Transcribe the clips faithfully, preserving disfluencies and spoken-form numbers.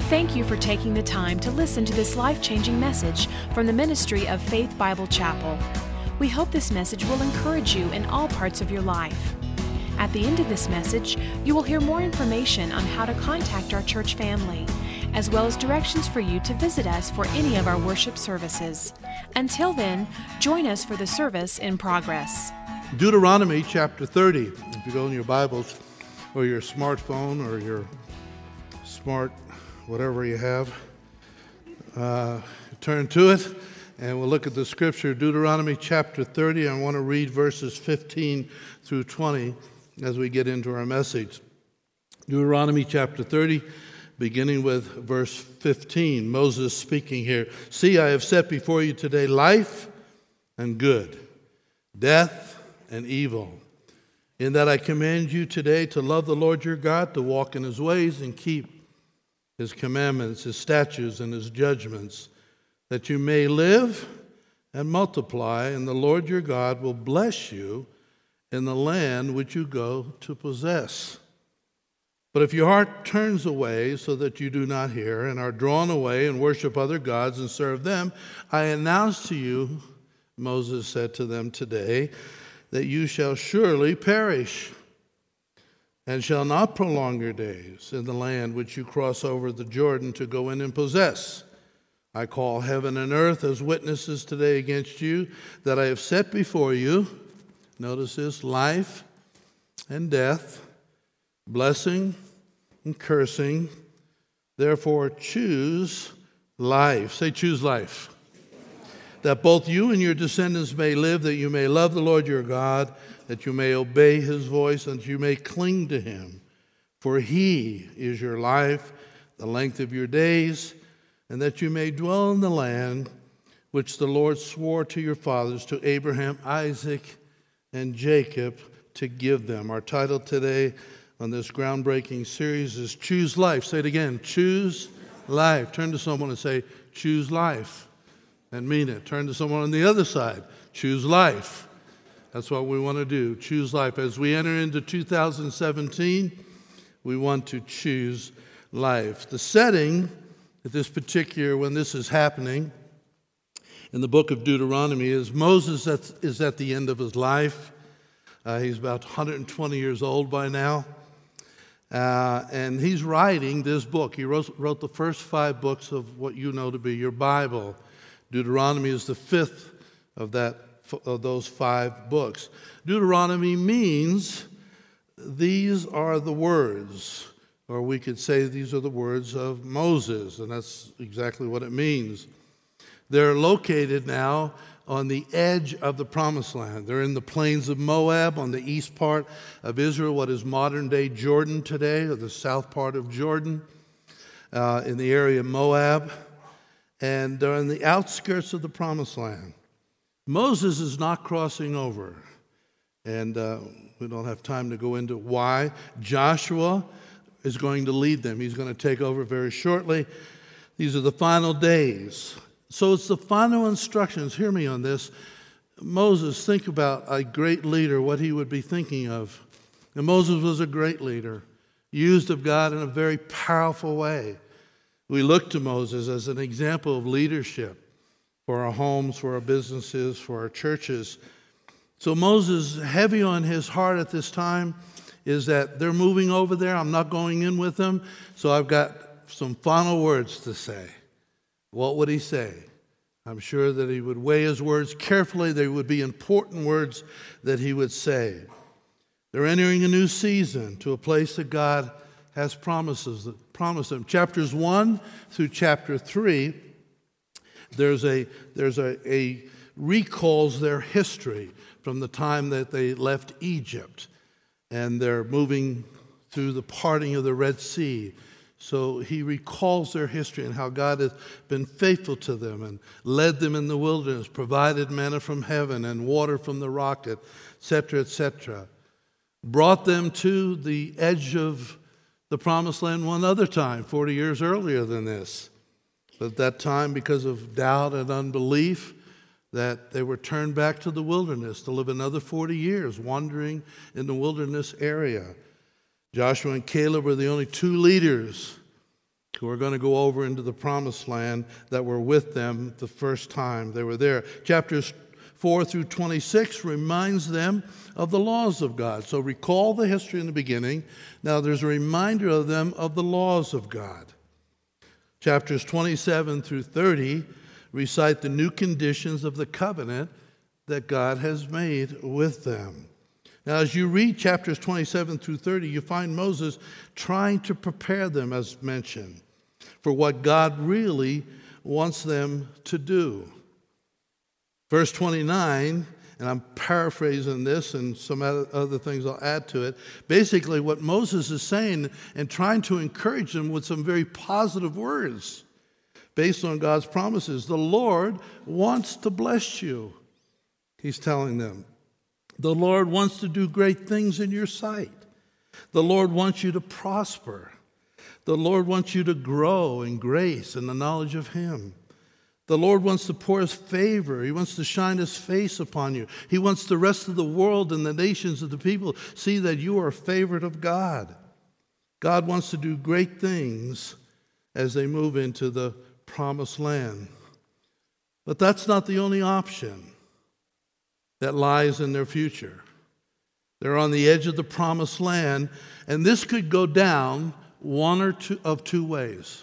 Thank you for taking the time to listen to this life-changing message from the ministry of Faith Bible Chapel. We hope this message will encourage you in all parts of your life. At the end of this message, you will hear more information on how to contact our church family, as well as directions for you to visit us for any of our worship services. Until then, join us for the service in progress. Deuteronomy chapter thirty. If you go in your Bibles or your smartphone or your smart whatever you have, uh, turn to it and we'll look at the scripture, Deuteronomy chapter thirty. I want to read verses fifteen through twenty as we get into our message. Deuteronomy chapter thirty, beginning with verse fifteen. Moses speaking here. See, I have set before you today life and good, death and evil, in that I command you today to love the Lord your God, to walk in his ways and keep his commandments, his statutes, and his judgments, that you may live and multiply, and the Lord your God will bless you in the land which you go to possess. But if your heart turns away so that you do not hear, and are drawn away and worship other gods and serve them, I announce to you, Moses said to them today, that you shall surely perish, and shall not prolong your days in the land which you cross over the Jordan to go in and possess. I call heaven and earth as witnesses today against you, that I have set before you, notice this, life and death, blessing and cursing. Therefore choose life. Say, choose life. That both you and your descendants may live, that you may love the Lord your God, that you may obey his voice, and that you may cling to him. For he is your life, the length of your days, and that you may dwell in the land which the Lord swore to your fathers, to Abraham, Isaac, and Jacob, to give them. Our title today on this groundbreaking series is Choose Life. Say it again, choose life. Turn to someone and say, choose life. And mean it. Turn to someone on the other side. Choose life. That's what we want to do. Choose life. As we enter into two thousand seventeen, we want to choose life. The setting at this particular, when this is happening, in the book of Deuteronomy, is Moses is at the end of his life. Uh, he's about one hundred twenty years old by now. Uh, and he's writing this book. He wrote, wrote the first five books of what you know to be your Bible. Deuteronomy is the fifth of that of those five books. Deuteronomy means these are the words, or we could say these are the words of Moses, and that's exactly what it means. They're located now on the edge of the Promised Land. They're in the plains of Moab, on the east part of Israel, what is modern-day Jordan today, or the south part of Jordan, uh, in the area of Moab. And they're on the outskirts of the Promised Land. Moses is not crossing over. And uh, we don't have time to go into why. Joshua is going to lead them. He's going to take over very shortly. These are the final days. So it's the final instructions. Hear me on this. Moses, think about a great leader, what he would be thinking of. And Moses was a great leader, used of God in a very powerful way. We look to Moses as an example of leadership for our homes, for our businesses, for our churches. So Moses, heavy on his heart at this time is that they're moving over there. I'm not going in with them. So I've got some final words to say. What would he say? I'm sure that he would weigh his words carefully. They would be important words that he would say. They're entering a new season to a place that God has promises that promise them. Chapters one through chapter three, there's a there's a, a recalls their history from the time that they left Egypt, and they're moving through the parting of the Red Sea. So he recalls their history and how God has been faithful to them and led them in the wilderness, provided manna from heaven and water from the rock, et cetera, et cetera. Brought them to the edge of the Promised Land one other time, forty years earlier than this. But at that time, because of doubt and unbelief, that they were turned back to the wilderness to live another forty years, wandering in the wilderness area. Joshua and Caleb were the only two leaders who are going to go over into the promised land that were with them the first time they were there. Chapters four through twenty-six reminds them of the laws of God. So recall the history in the beginning. Now there's a reminder of them of the laws of God. Chapters twenty-seven through thirty recite the new conditions of the covenant that God has made with them. Now, as you read chapters twenty-seven through thirty, you find Moses trying to prepare them, as mentioned, for what God really wants them to do. Verse twenty-nine, and I'm paraphrasing this and some other things I'll add to it. Basically, what Moses is saying and trying to encourage them with some very positive words based on God's promises. The Lord wants to bless you, he's telling them. The Lord wants to do great things in your sight. The Lord wants you to prosper. The Lord wants you to grow in grace and the knowledge of him. The Lord wants to pour his favor. He wants to shine his face upon you. He wants the rest of the world and the nations of the people see that you are a favorite of God. God wants to do great things as they move into the promised land. But that's not the only option that lies in their future. They're on the edge of the promised land, and this could go down one or two of two ways.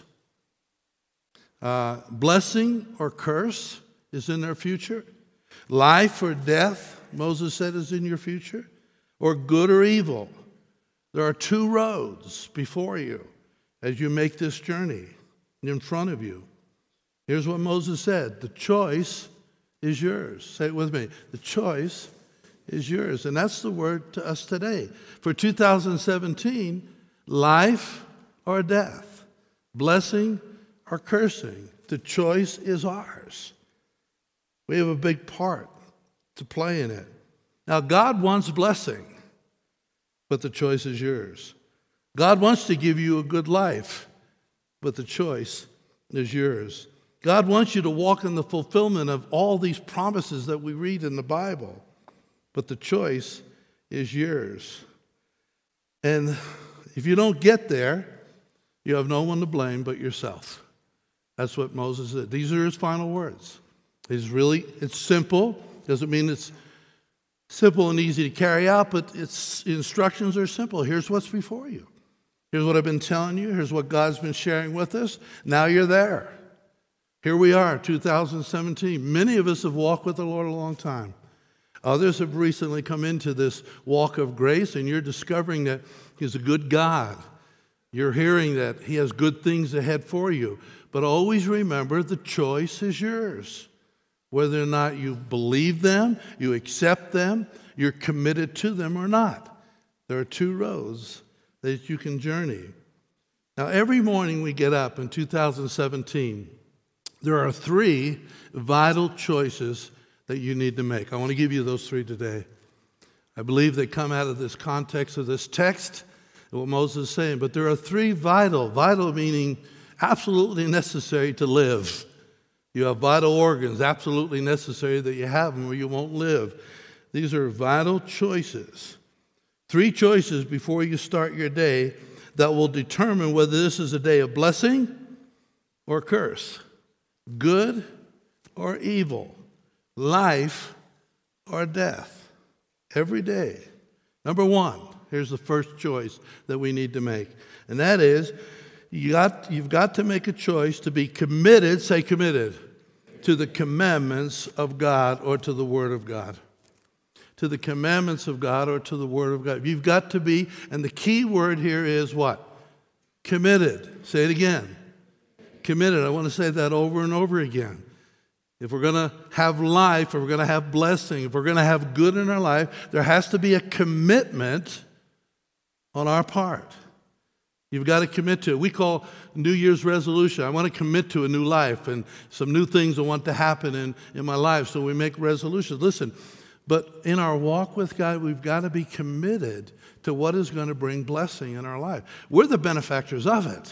Uh, blessing or curse is in their future. Life or death, Moses said, is in your future. Or good or evil. There are two roads before you as you make this journey in front of you. Here's what Moses said. The choice is yours. Say it with me. The choice is yours. And that's the word to us today. For two thousand seventeen, life or death, blessing or cursing, the choice is ours. We have a big part to play in it. Now, God wants blessing, but the choice is yours. God wants to give you a good life, but the choice is yours. God wants you to walk in the fulfillment of all these promises that we read in the Bible, but the choice is yours. And if you don't get there, you have no one to blame but yourself. That's what Moses said. These are his final words. It's really, it's simple. Doesn't mean it's simple and easy to carry out, but its instructions are simple. Here's what's before you. Here's what I've been telling you. Here's what God's been sharing with us. Now you're there. Here we are, two thousand seventeen. Many of us have walked with the Lord a long time. Others have recently come into this walk of grace, and you're discovering that he's a good God. You're hearing that he has good things ahead for you. But always remember, the choice is yours. Whether or not you believe them, you accept them, you're committed to them or not. There are two roads that you can journey. Now, every morning we get up in two thousand seventeen, there are three vital choices that you need to make. I want to give you those three today. I believe they come out of this context of this text, what Moses is saying. But there are three vital, vital meaning absolutely necessary to live. You have vital organs, absolutely necessary that you have them or you won't live. These are vital choices. Three choices before you start your day that will determine whether this is a day of blessing or curse, good or evil, life or death. Every day. Number one, here's the first choice that we need to make. And that is, you got, you've got to make a choice to be committed, say committed, to the commandments of God or to the Word of God. To the commandments of God or to the Word of God. You've got to be, and the key word here is what? Committed. Say it again. Committed. I want to say that over and over again. If we're going to have life, if we're going to have blessing, if we're going to have good in our life, there has to be a commitment on our part. You've got to commit to it. We call New Year's resolution. I want to commit to a new life and some new things I want to happen in, in my life, so we make resolutions. Listen, but in our walk with God, we've got to be committed to what is going to bring blessing in our life. We're the benefactors of it,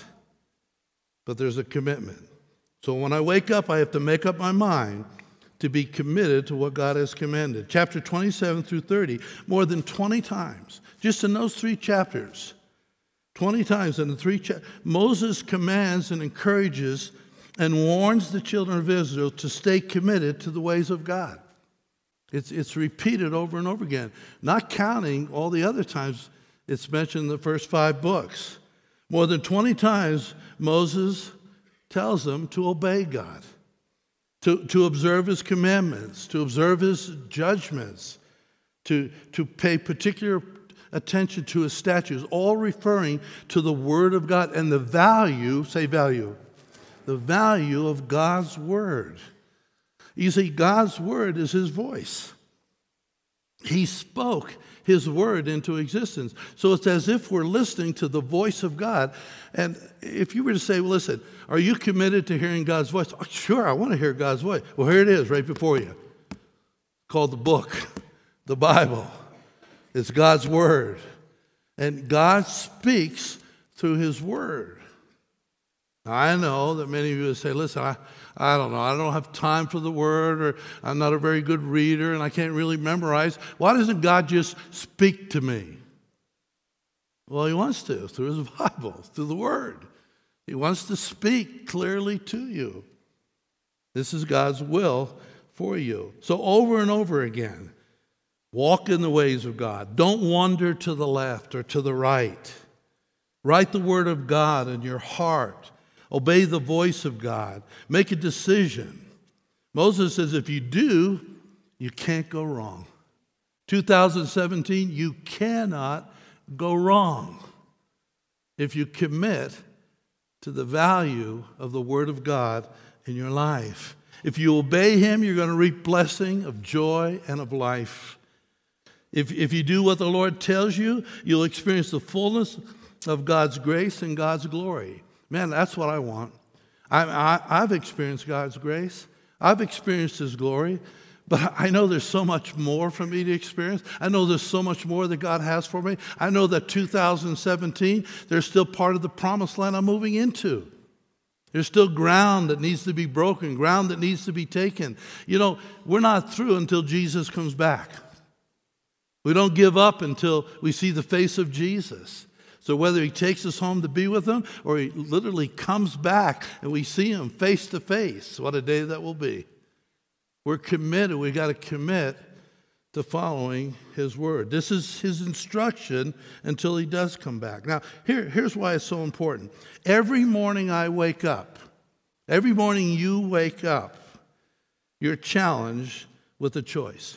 but there's a commitment. So when I wake up, I have to make up my mind to be committed to what God has commanded. Chapter twenty-seven through thirty, more than twenty times, just in those three chapters, twenty times in the three chapters, Moses commands and encourages and warns the children of Israel to stay committed to the ways of God. It's, it's repeated over and over again, not counting all the other times it's mentioned in the first five books. More than twenty times, Moses tells them to obey God, to, to observe his commandments, to observe his judgments, to, to pay particular attention to his statutes, all referring to the Word of God and the value, say value, the value of God's Word. You see, God's Word is his voice. He spoke his Word into existence. So it's as if we're listening to the voice of God. And if you were to say, well, listen, are you committed to hearing God's voice? Oh, sure, I want to hear God's voice. Well, here it is right before you. Called the book, the Bible. It's God's Word. And God speaks through his Word. Now, I know that many of you would say, listen, I, I don't know, I don't have time for the Word, or I'm not a very good reader, and I can't really memorize. Why doesn't God just speak to me? Well, he wants to, through his Bible, through the Word. He wants to speak clearly to you. This is God's will for you. So over and over again, walk in the ways of God. Don't wander to the left or to the right. Write the Word of God in your heart. Obey the voice of God. Make a decision. Moses says if you do, you can't go wrong. two thousand seventeen, you cannot go wrong if you commit to the value of the Word of God in your life. If you obey him, you're going to reap blessing of joy and of life. If, if you do what the Lord tells you, you'll experience the fullness of God's grace and God's glory. Man, that's what I want. I, I, I've experienced God's grace. I've experienced his glory. But I know there's so much more for me to experience. I know there's so much more that God has for me. I know that two thousand seventeen, there's still part of the promised land I'm moving into. There's still ground that needs to be broken, ground that needs to be taken. You know, we're not through until Jesus comes back. We don't give up until we see the face of Jesus. So whether he takes us home to be with him or he literally comes back and we see him face to face, what a day that will be. We're committed. We've got to commit to following his word. This is his instruction until he does come back. Now, here, here's why it's so important. Every morning I wake up, every morning you wake up, you're challenged with a choice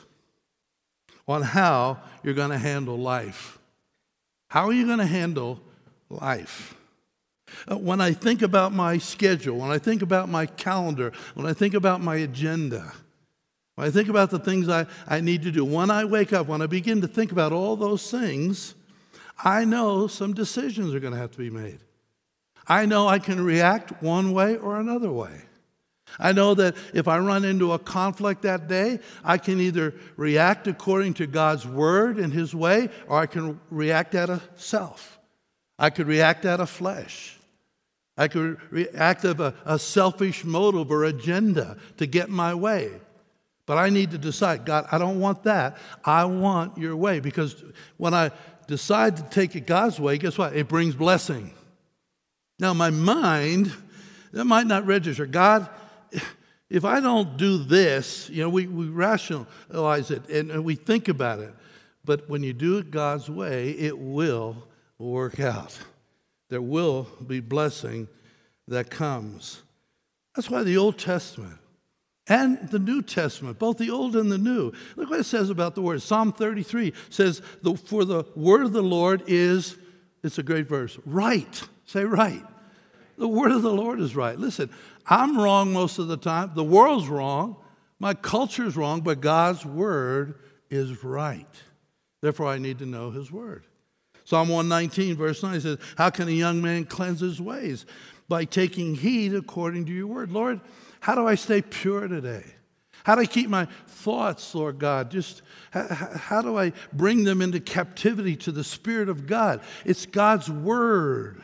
on how you're going to handle life. How are you going to handle life? Uh, when I think about my schedule, when I think about my calendar, when I think about my agenda, when I think about the things I, I need to do, when I wake up, when I begin to think about all those things, I know some decisions are going to have to be made. I know I can react one way or another way. I know that if I run into a conflict that day, I can either react according to God's word and his way, or I can react out of self. I could react out of flesh. I could react out of a, a selfish motive or agenda to get my way. But I need to decide, God, I don't want that. I want your way. Because when I decide to take it God's way, guess what? It brings blessing. Now, my mind, that might not register. God, if I don't do this, you know, we, we rationalize it and, and we think about it. But when you do it God's way, it will work out. There will be blessing that comes. That's why the Old Testament and the New Testament, both the Old and the New, look what it says about the Word. Psalm thirty-three says, for the word of the Lord is, it's a great verse, right. Say right. The word of the Lord is right. Listen, I'm wrong most of the time. The world's wrong. My culture's wrong, but God's word is right. Therefore, I need to know his word. Psalm one nineteen, verse nine says, how can a young man cleanse his ways? By taking heed according to your word. Lord, how do I stay pure today? How do I keep my thoughts, Lord God? Just how, how do I bring them into captivity to the Spirit of God? It's God's word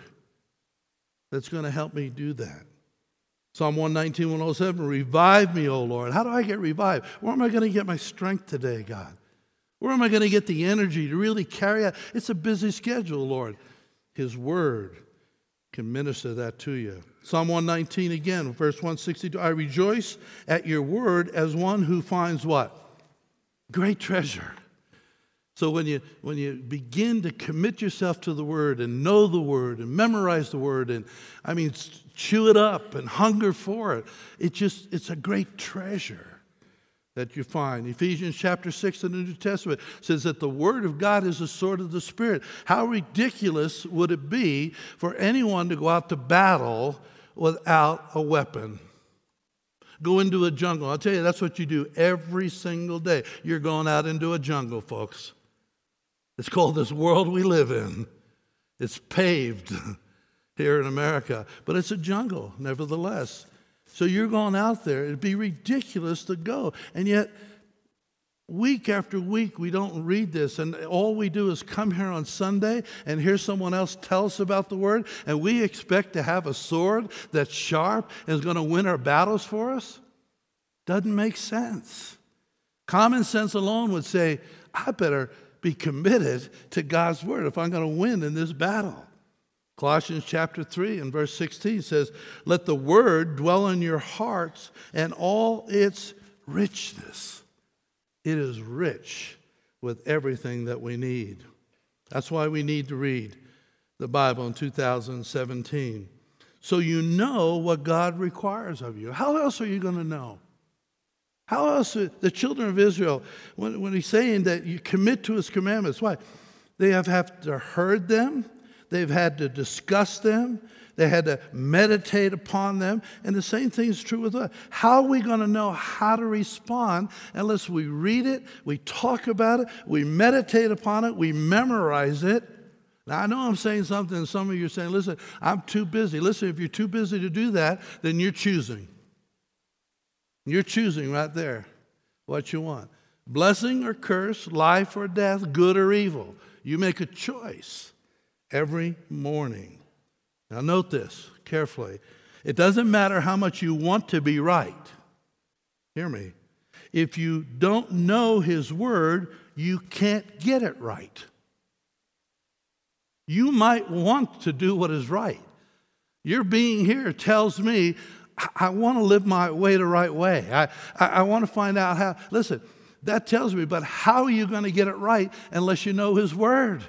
that's going to help me do that. Psalm one nineteen, one oh seven, revive me, O Lord. How do I get revived? Where am I going to get my strength today, God? Where am I going to get the energy to really carry out? It's a busy schedule, Lord. His word can minister that to you. Psalm one nineteen again, verse one sixty-two. I rejoice at your word as one who finds what? Great treasure. So when you when you begin to commit yourself to the word and know the word and memorize the word and I mean chew it up and hunger for it, it just it's a great treasure that you find. Ephesians chapter six in the New Testament says that the word of God is the sword of the Spirit. How ridiculous would it be for anyone to go out to battle without a weapon? Go into a jungle. I'll tell you, that's what you do every single day. You're going out into a jungle, folks. It's called this world we live in. It's paved here in America, but it's a jungle, nevertheless. So you're going out there. It'd be ridiculous to go. And yet, week after week, we don't read this. And all we do is come here on Sunday and hear someone else tell us about the Word. And we expect to have a sword that's sharp and is going to win our battles for us. Doesn't make sense. Common sense alone would say, I better be committed to God's Word if I'm going to win in this battle. Colossians chapter three and verse sixteen says, let the word dwell in your hearts and all its richness. It is rich with everything that we need. That's why we need to read the Bible in two thousand seventeen. So you know what God requires of you. How else are you going to know? How else, are the children of Israel, when, when he's saying that you commit to his commandments, why? They have, have to heard them. They've had to discuss them. They had to meditate upon them. And the same thing is true with us. How are we going to know how to respond unless we read it, we talk about it, we meditate upon it, we memorize it? Now, I know I'm saying something, and some of you are saying, listen, I'm too busy. Listen, if you're too busy to do that, then you're choosing. You're choosing right there what you want. Blessing or curse, life or death, good or evil. You make a choice every morning. Now note this carefully. It doesn't matter how much you want to be right. Hear me. If you don't know His Word, you can't get it right. You might want to do what is right. Your being here tells me, I, I want to live my way the right way. I, I, I want to find out how. Listen, that tells me, but how are you going to get it right unless you know His Word?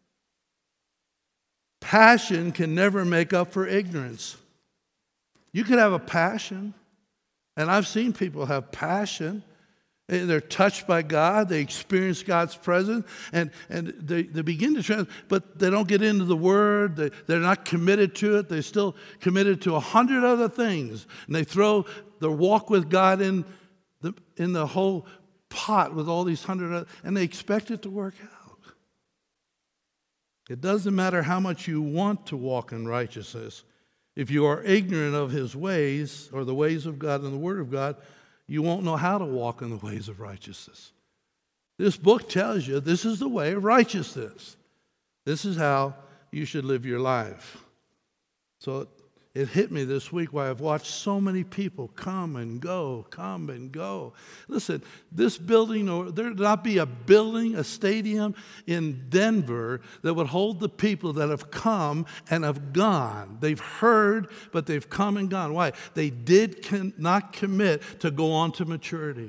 Passion can never make up for ignorance. You could have a passion, and I've seen people have passion. They're touched by God, they experience God's presence, and, and they, they begin to trans, but they don't get into the Word, they, they're not committed to it, they're still committed to a hundred other things, and they throw their walk with God in the, in the whole pot with all these hundred other, and they expect it to work out. It doesn't matter how much you want to walk in righteousness. If you are ignorant of His ways or the ways of God and the Word of God, you won't know how to walk in the ways of righteousness. This book tells you this is the way of righteousness. This is how you should live your life. So it, it hit me this week why I've watched so many people come and go, come and go. Listen, this building, or there'd not be a building, a stadium in Denver that would hold the people that have come and have gone. They've heard, but they've come and gone. Why? They did con- not commit to go on to maturity.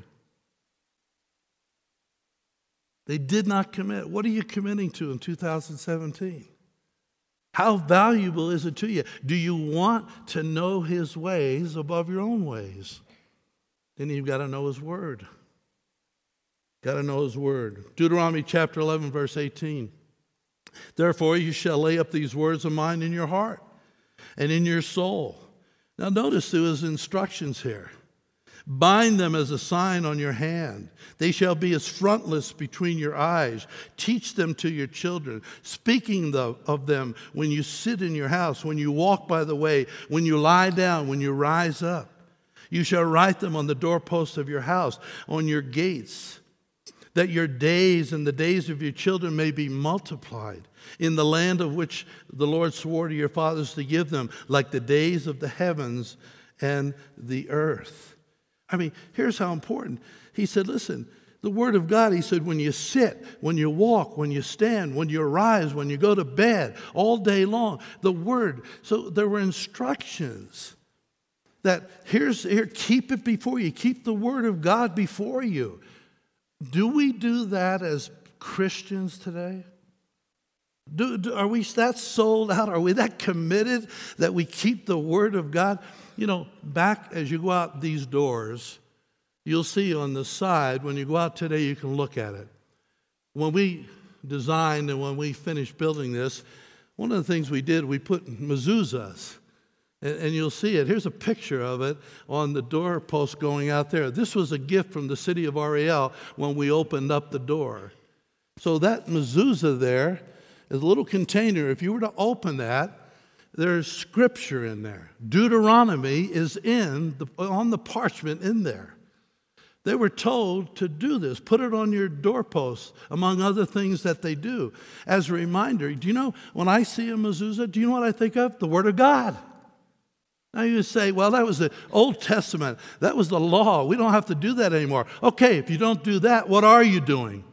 They did not commit. What are you committing to in two thousand seventeen? How valuable is it to you? Do you want to know His ways above your own ways? Then you've got to know His Word. Got to know His Word. Deuteronomy chapter eleven, verse eighteen. Therefore you shall lay up these words of mine in your heart and in your soul. Now notice there is instructions here. Bind them as a sign on your hand. They shall be as frontlets between your eyes. Teach them to your children, speaking of them when you sit in your house, when you walk by the way, when you lie down, when you rise up. You shall write them on the doorposts of your house, on your gates, that your days and the days of your children may be multiplied in the land of which the Lord swore to your fathers to give them, like the days of the heavens and the earth. I mean, here's how important. He said, listen, The Word of God, he said, when you sit, when you walk, when you stand, when you rise, when you go to bed, all day long, the Word. So there were instructions that here's here, keep it before you. Keep the Word of God before you. Do we do that as Christians today? Do, do, are we that sold out? Are we that committed that we keep the Word of God? You know, back as you go out these doors, you'll see on the side, when you go out today, you can look at it. When we designed and when we finished building this, one of the things we did, we put mezuzahs. And, and you'll see it. Here's a picture of it on the doorpost going out there. This was a gift from the city of Ariel when we opened up the door. So that mezuzah there is a little container. If you were to open that, there's scripture in there. Deuteronomy is in the, on the parchment in there. They were told to do this. Put it on your doorposts, among other things that they do. As a reminder, do you know, when I see a mezuzah, do you know what I think of? The Word of God. Now you say, well, that was the Old Testament. That was the law. We don't have to do that anymore. Okay, if you don't do that, what are you doing?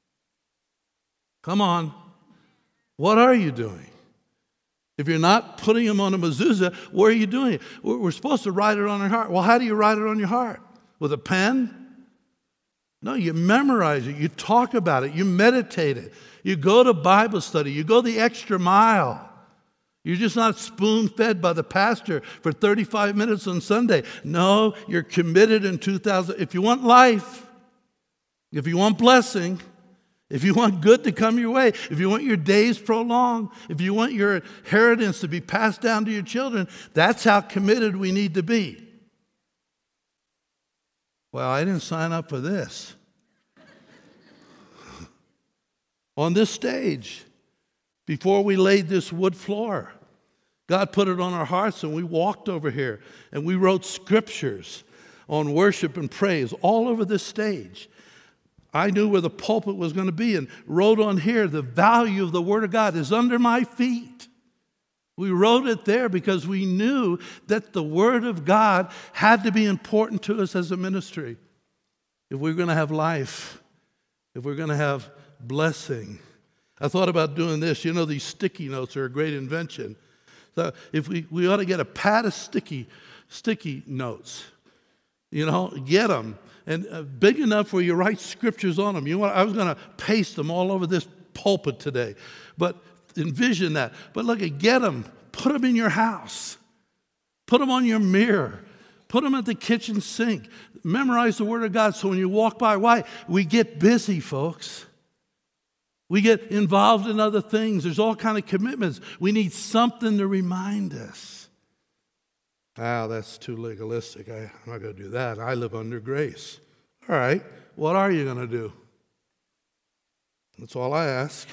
Come on. What are you doing? If you're not putting them on a mezuzah, what are you doing? We're supposed to write it on our heart. Well, how do you write it on your heart? With a pen? No, you memorize it. You talk about it. You meditate it. You go to Bible study. You go the extra mile. You're just not spoon-fed by the pastor for thirty-five minutes on Sunday. No, you're committed in two thousand. If you want life, if you want blessing, if you want good to come your way, if you want your days prolonged, if you want your inheritance to be passed down to your children, that's how committed we need to be. Well, I didn't sign up for this. On this stage, before we laid this wood floor, God put it on our hearts and we walked over here and we wrote scriptures on worship and praise all over this stage. I knew where the pulpit was going to be and wrote on here, the value of the Word of God is under my feet. We wrote it there because we knew that the Word of God had to be important to us as a ministry. If we're going to have life, if we're going to have blessing. I thought about doing this. You know, these sticky notes are a great invention. So if we, we ought to get a pad of sticky, sticky notes. You know, get them. And uh, big enough where you write scriptures on them. You know what? I was going to paste them all over this pulpit today. But envision that. But look, get them. Put them in your house. Put them on your mirror. Put them at the kitchen sink. Memorize the Word of God so when you walk by. Why? We get busy, folks. We get involved in other things. There's all kind of commitments. We need something to remind us. Ah, that's too legalistic. I, I'm not going to do that. I live under grace. All right, what are you going to do? That's all I ask.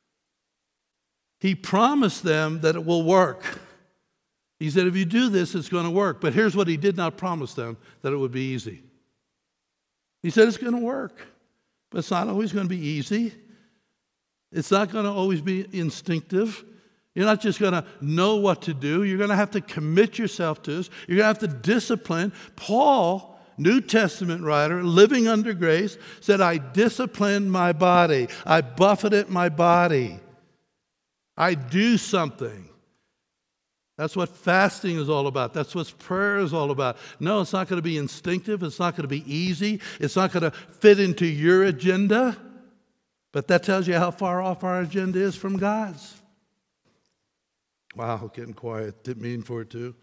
He promised them that it will work. He said, if you do this, it's going to work. But here's what he did not promise them, that it would be easy. He said it's going to work, but it's not always going to be easy. It's not going to always be instinctive. You're not just going to know what to do. You're going to have to commit yourself to this. You're going to have to discipline. Paul, New Testament writer, living under grace, said, I disciplined my body. I buffeted my body. I do something. That's what fasting is all about. That's what prayer is all about. No, it's not going to be instinctive. It's not going to be easy. It's not going to fit into your agenda. But that tells you how far off our agenda is from God's. Wow, getting quiet. Didn't mean for it to.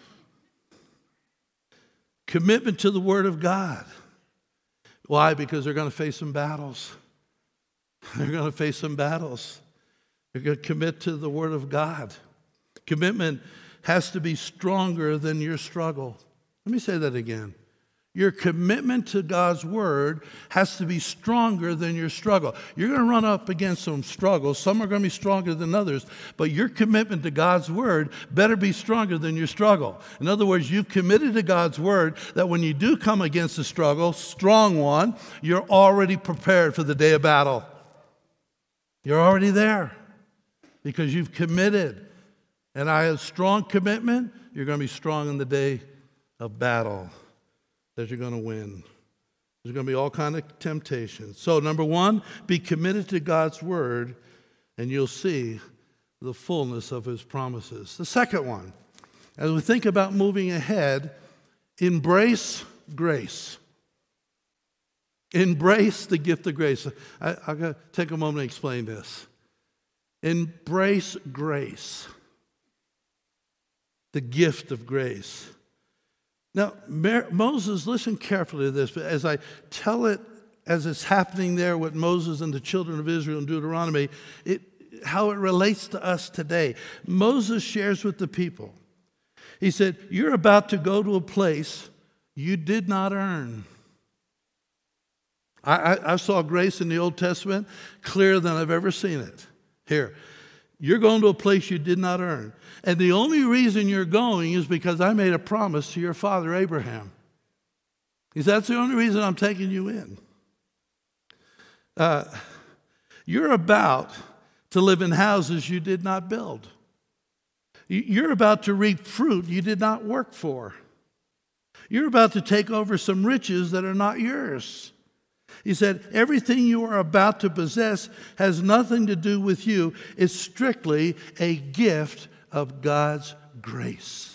Commitment to the Word of God. Why? Because they're going to face some battles. They're going to face some battles. They're going to commit to the Word of God. Commitment has to be stronger than your struggle. Let me say that again. Your commitment to God's Word has to be stronger than your struggle. You're going to run up against some struggles. Some are going to be stronger than others. But your commitment to God's Word better be stronger than your struggle. In other words, you've committed to God's Word that when you do come against a struggle, strong one, you're already prepared for the day of battle. You're already there because you've committed. And I have strong commitment. You're going to be strong in the day of battle. That you're going to win. There's going to be all kinds of temptations. So number one, be committed to God's word, and you'll see the fullness of his promises. The second one, as we think about moving ahead, embrace grace. Embrace the gift of grace. I, I've got to take a moment to explain this. Embrace grace. The gift of grace. Now, Moses, listen carefully to this, but as I tell it, as it's happening there with Moses and the children of Israel in Deuteronomy, it, how it relates to us today. Moses shares with the people. He said, you're about to go to a place you did not earn. I, I, I saw grace in the Old Testament clearer than I've ever seen it. Here, you're going to a place you did not earn. And the only reason you're going is because I made a promise to your father Abraham. He said, that's the only reason I'm taking you in. Uh, you're about to live in houses you did not build. You're about to reap fruit you did not work for. You're about to take over some riches that are not yours. He said, everything you are about to possess has nothing to do with you. It's strictly a gift of God's grace.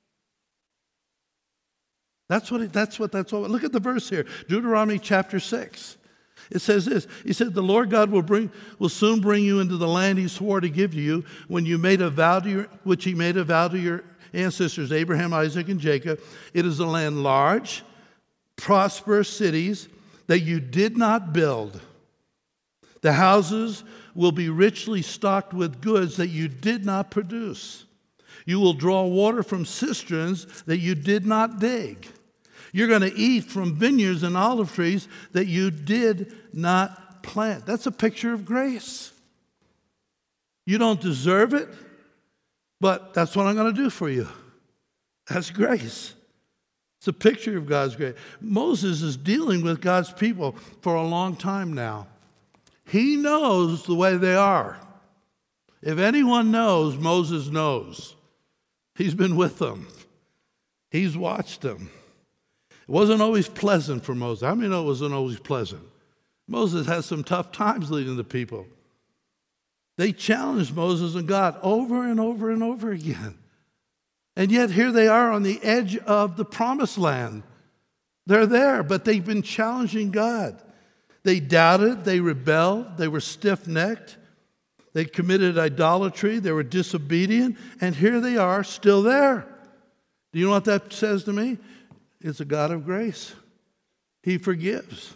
That's what, it, that's what that's all. Look at the verse here, Deuteronomy chapter six. It says this. He said, the Lord God will bring will soon bring you into the land he swore to give to you when you made a vow to your, which he made a vow to your ancestors, Abraham, Isaac, and Jacob. It is a land large, prosperous cities that you did not build. The houses will be richly stocked with goods that you did not produce. You will draw water from cisterns that you did not dig. You're going to eat from vineyards and olive trees that you did not plant. That's a picture of grace. You don't deserve it, but that's what I'm going to do for you. That's grace. It's a picture of God's grace. Moses is dealing with God's people for a long time now. He knows the way they are. If anyone knows, Moses knows. He's been with them. He's watched them. It wasn't always pleasant for Moses. How many know it wasn't always pleasant? Moses had some tough times leading the people. They challenged Moses and God over and over and over again. And yet here they are on the edge of the promised land. They're there, but they've been challenging God. They doubted, they rebelled, they were stiff-necked, they committed idolatry, they were disobedient, and here they are still there. Do you know what that says to me? It's a God of grace. He forgives.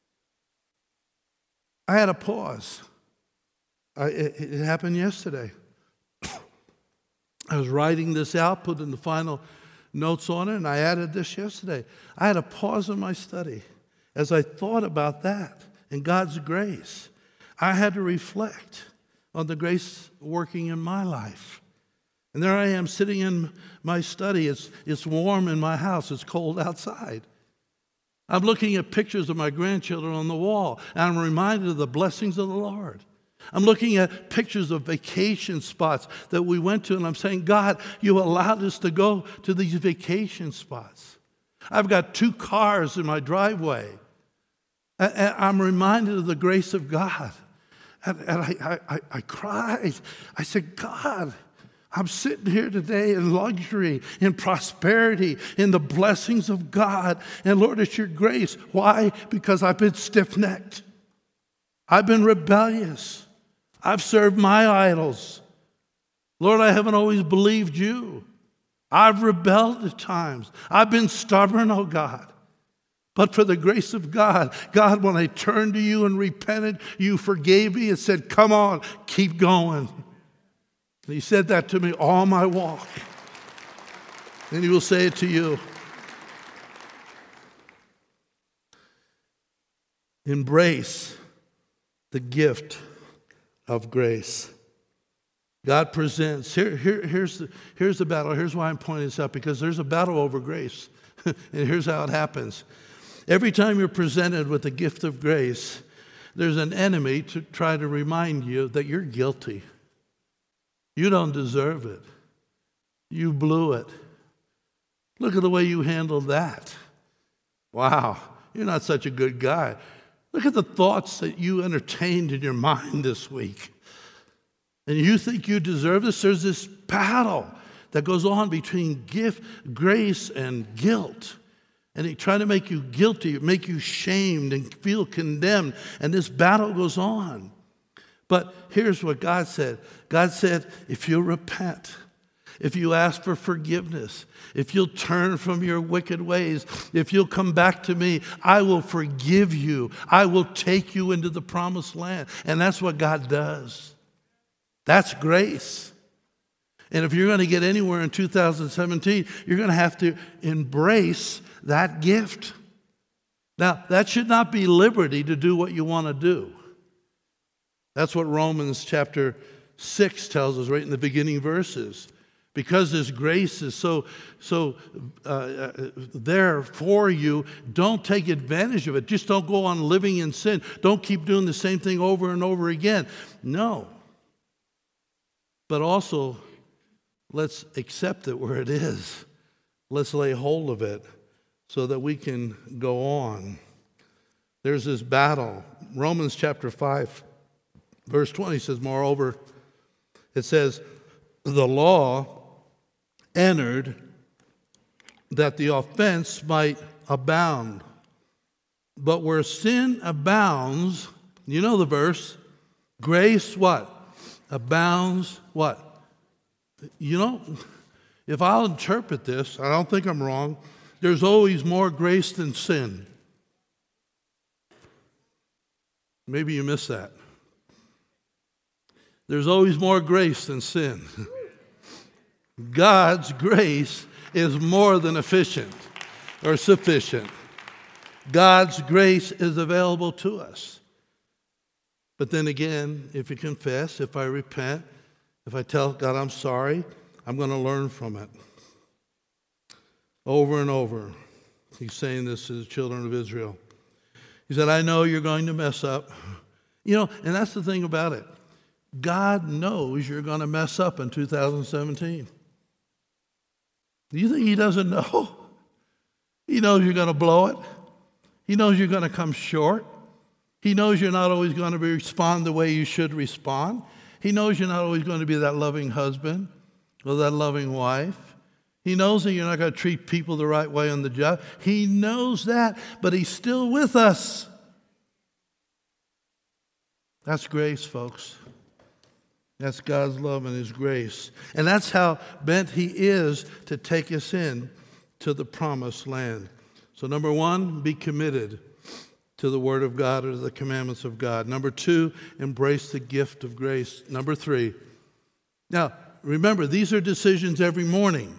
I had a pause. I, it, it happened yesterday. I was writing this out, putting the final notes on it, and I added this yesterday. I had a pause in my study as I thought about that and God's grace. I had to reflect on the grace working in my life. And there I am sitting in my study. It's, it's warm in my house. It's cold outside. I'm looking at pictures of my grandchildren on the wall, and I'm reminded of the blessings of the Lord. I'm looking at pictures of vacation spots that we went to, and I'm saying, God, you allowed us to go to these vacation spots. I've got two cars in my driveway. And I'm reminded of the grace of God. And, and I, I, I cried. I said, God, I'm sitting here today in luxury, in prosperity, in the blessings of God. And Lord, it's your grace. Why? Because I've been stiff-necked. I've been rebellious. I've served my idols. Lord, I haven't always believed you. I've rebelled at times. I've been stubborn, oh God. But for the grace of God, God, when I turned to you and repented, you forgave me and said, come on, keep going. And he said that to me all my walk. And he will say it to you. Embrace the gift of grace. God presents, here, here, here's, the, here's the battle. Here's why I'm pointing this out, because there's a battle over grace. And here's how it happens. Every time you're presented with the gift of grace, there's an enemy to try to remind you that you're guilty. You don't deserve it. You blew it. Look at the way you handled that. Wow. you're not such a good guy. Look at the thoughts that you entertained in your mind this week. And you think you deserve this? There's this battle that goes on between gift, grace, and guilt. And he tried to make you guilty, make you shamed and feel condemned. And this battle goes on. But here's what God said. God said, if you'll repent, if you ask for forgiveness, if you'll turn from your wicked ways, if you'll come back to me, I will forgive you. I will take you into the promised land. And that's what God does. That's grace. And if you're going to get anywhere in two thousand seventeen, you're going to have to embrace that gift. Now, that should not be liberty to do what you want to do. That's what Romans chapter six tells us right in the beginning verses. Because His grace is so, so uh, uh, there for you, don't take advantage of it. Just don't go on living in sin. Don't keep doing the same thing over and over again. No. But also, let's accept it where it is. Let's lay hold of it so that we can go on. There's this battle. Romans chapter five, verse twenty says, moreover, it says, the law entered that the offense might abound. But where sin abounds, you know the verse, grace what? Abounds what? You know, if I'll interpret this, I don't think I'm wrong, there's always more grace than sin. Maybe you missed that. There's always more grace than sin. God's grace is more than efficient or sufficient. God's grace is available to us. But then again, if you confess, if I repent, if I tell God I'm sorry, I'm going to learn from it. Over and over, He's saying this to the children of Israel. He said, I know you're going to mess up. You know, and that's the thing about it. God knows you're going to mess up in two thousand seventeen. Do you think He doesn't know? He knows you're going to blow it. He knows you're going to come short. He knows you're not always going to respond the way you should respond. He knows you're not always going to be that loving husband or that loving wife. He knows that you're not going to treat people the right way on the job. He knows that, but He's still with us. That's grace, folks. That's God's love and His grace. And that's how bent He is to take us in to the promised land. So number one, be committed to the Word of God or to the commandments of God. Number two, embrace the gift of grace. Number three. Now, remember, these are decisions every morning.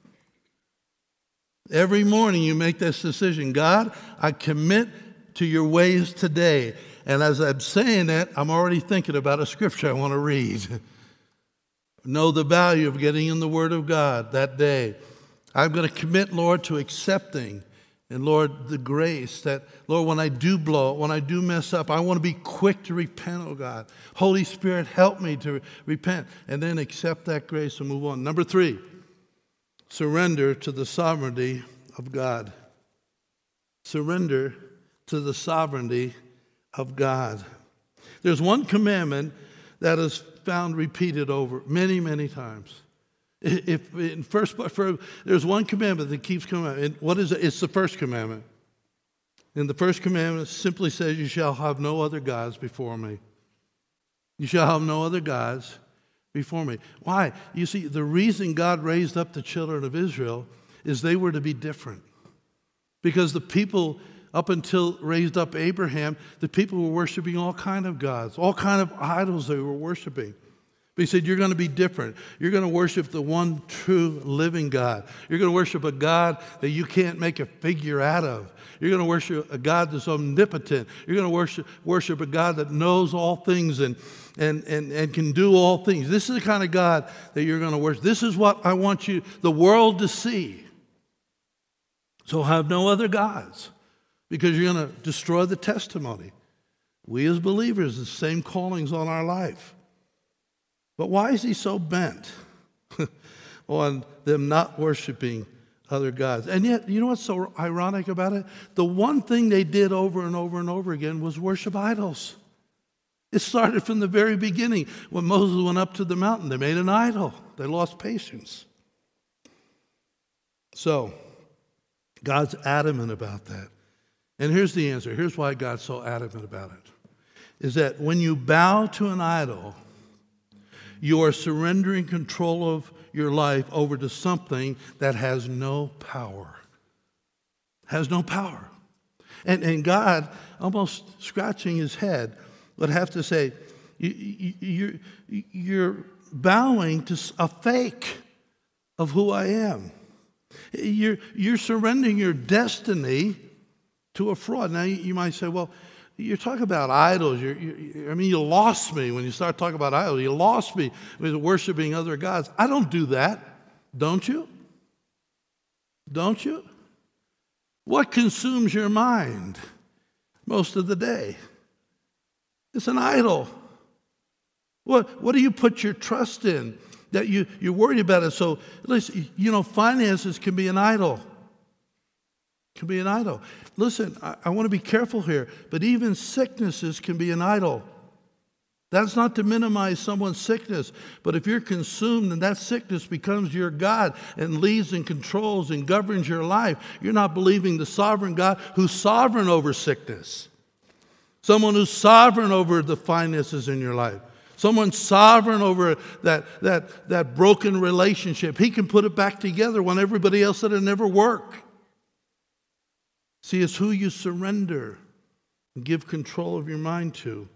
Every morning you make this decision. God, I commit to your ways today. And as I'm saying that, I'm already thinking about a scripture I want to read. Know the value of getting in the Word of God that day. I'm going to commit, Lord, to accepting. And Lord, the grace that, Lord, when I do blow it, when I do mess up, I want to be quick to repent, oh God. Holy Spirit, help me to repent. And then accept that grace and move on. Number three, surrender to the sovereignty of God. Surrender to the sovereignty of God. There's one commandment that is found repeated over many, many times. If in first, for, there's one commandment that keeps coming out. And what is it? It's the first commandment. And the first commandment simply says, you shall have no other gods before me. You shall have no other gods before me. Why? You see, the reason God raised up the children of Israel is they were to be different. Because the people up until raised up Abraham, the people were worshiping all kind of gods, all kind of idols they were worshiping. But He said, you're going to be different. You're going to worship the one true living God. You're going to worship a God that you can't make a figure out of. You're going to worship a God that's omnipotent. You're going to worship, worship a God that knows all things and, and, and, and can do all things. This is the kind of God that you're going to worship. This is what I want you, the world, to see. So have no other gods, because you're going to destroy the testimony. We as believers, the same callings on our life. But why is He so bent on them not worshiping other gods. And yet, you know what's so ironic about it? The one thing they did over and over and over again was worship idols. It started from the very beginning. When Moses went up to the mountain, they made an idol. They lost patience. So, God's adamant about that. And here's the answer. Here's why God's so adamant about it. Is that when you bow to an idol, you are surrendering control of your life over to something that has no power. Has no power. And, and God, almost scratching his head, would have to say, you, you, you're, you're bowing to a fake of who I am. You're, you're surrendering your destiny to a fraud. Now, you, you might say, well, you're talking about idols. You're, you're, I mean, you lost me when you start talking about idols. You lost me with worshiping other gods. I don't do that. Don't you? Don't you? What consumes your mind most of the day? It's an idol. What, what do you put your trust in that you, you're worried about it? So, listen, you know, finances can be an idol. Can be an idol. Listen, I, I want to be careful here, but even sicknesses can be an idol. That's not to minimize someone's sickness, but if you're consumed and that sickness becomes your God and leads and controls and governs your life, you're not believing the sovereign God who's sovereign over sickness. Someone who's sovereign over the finances in your life. Someone sovereign over that, that, that broken relationship. He can put it back together when everybody else said it never worked. See, it's who you surrender and give control of your mind to.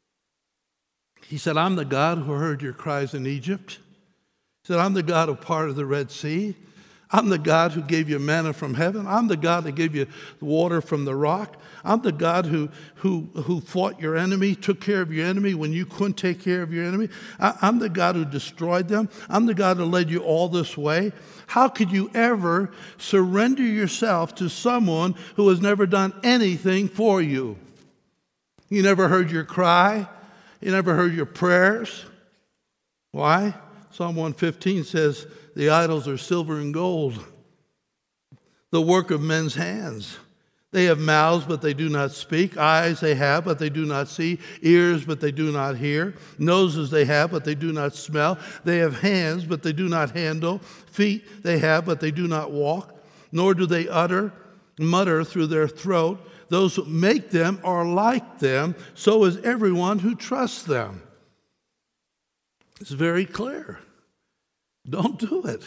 He said, I'm the God who heard your cries in Egypt. He said, I'm the God who parted the Red Sea. I'm the God who gave you manna from heaven. I'm the God that gave you water from the rock. I'm the God who, who, who fought your enemy, took care of your enemy when you couldn't take care of your enemy. I, I'm the God who destroyed them. I'm the God who led you all this way. How could you ever surrender yourself to someone who has never done anything for you? You never heard your cry. You never heard your prayers. Why? Psalm one fifteen says, the idols are silver and gold, the work of men's hands. They have mouths, but they do not speak. Eyes they have, but they do not see. Ears, but they do not hear. Noses they have, but they do not smell. They have hands, but they do not handle. Feet they have, but they do not walk. Nor do they utter, mutter through their throat. Those who make them are like them. So is everyone who trusts them. It's very clear. Don't do it.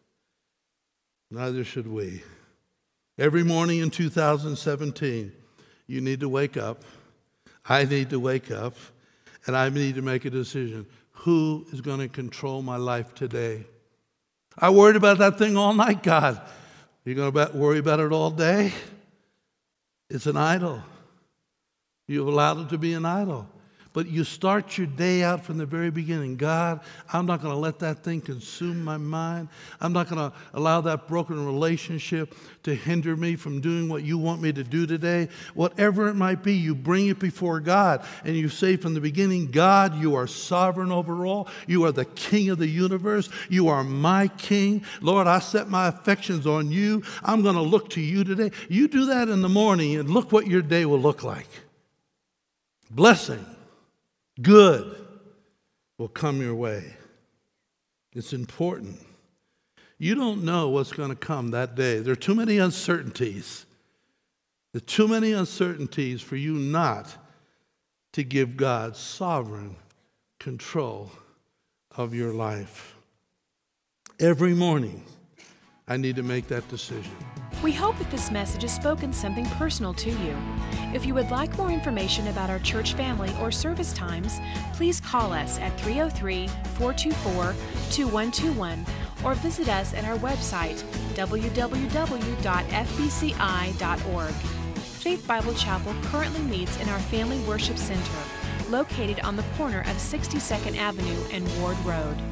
Neither should we. Every morning in two thousand seventeen, you need to wake up. I need to wake up. And I need to make a decision. Who is going to control my life today? I worried about that thing all night, God. You're going to worry about it all day? It's an idol. You've allowed it to be an idol. But you start your day out from the very beginning. God, I'm not going to let that thing consume my mind. I'm not going to allow that broken relationship to hinder me from doing what you want me to do today. Whatever it might be, you bring it before God. And you say from the beginning, God, you are sovereign over all. You are the King of the universe. You are my King. Lord, I set my affections on you. I'm going to look to you today. You do that in the morning, and look what your day will look like. Blessing. Good will come your way. It's important. You don't know what's going to come that day. There are too many uncertainties. There are too many uncertainties for you not to give God sovereign control of your life. Every morning, I need to make that decision. We hope that this message has spoken something personal to you. If you would like more information about our church family or service times, please call us at three oh three, four two four, two one two one or visit us at our website, w w w dot f b c i dot org. Faith Bible Chapel currently meets in our Family Worship Center, located on the corner of sixty-second Avenue and Ward Road.